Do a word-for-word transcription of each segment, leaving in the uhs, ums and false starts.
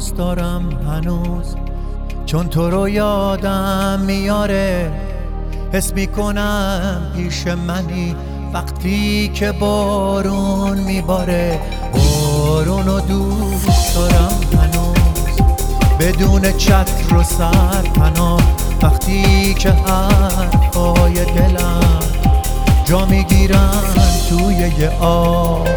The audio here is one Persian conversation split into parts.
دوست دارم هنوز، چون تو رو یادم میاره. حس میکنم پیش منی وقتی که بارون میباره. بارونو دوست دارم هنوز، بدون چتر و سرپناه. وقتی که حرفای دلم جا میگیرن توی یه آب.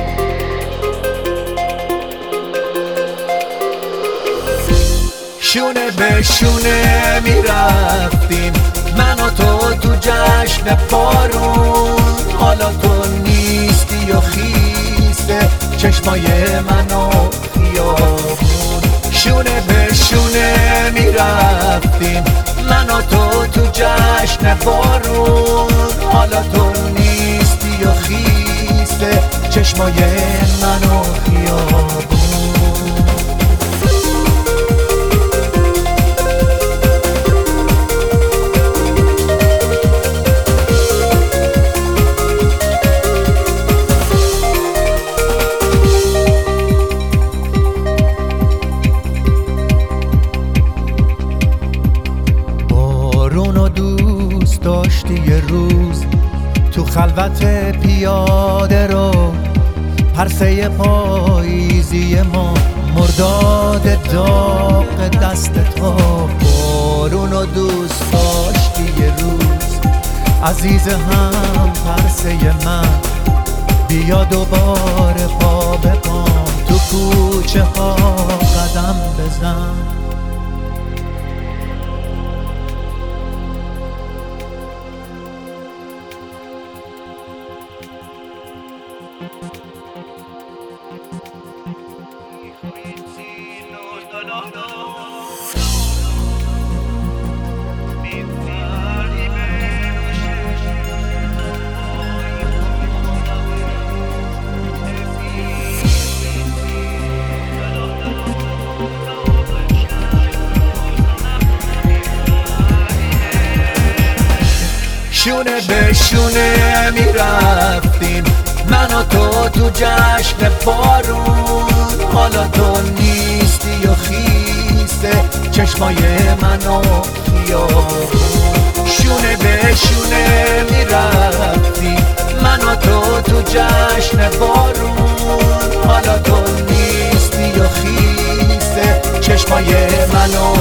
شونه به شونه میرفتیم من و تو تو جشن بارون. حالا تو نیستی و خیسه چشمای من و خیابون. شونه به شونه میرفتیم من و تو تو جشن بارون. حالا تو نیستی و خیسه چشمای من و خیابون. بارونو دوست داشتی یه روز، تو خلوت پیاده رو پرسه پاییزی ما، مرداد داغ دست تو. بارونو دوست داشتی یه روز عزیز هم پرسه من، بیا دوباره پا به پام تو کوچه ها قدم بزن. شونه به شونه میرفتیم من و تو تو جشن بارون. حالا تو نیستی و خیسه چشمای من و خیابون. شونه به شونه میرفتیم من و تو تو جشن بارون. حالا تو نیستی و خیسه چشمای من و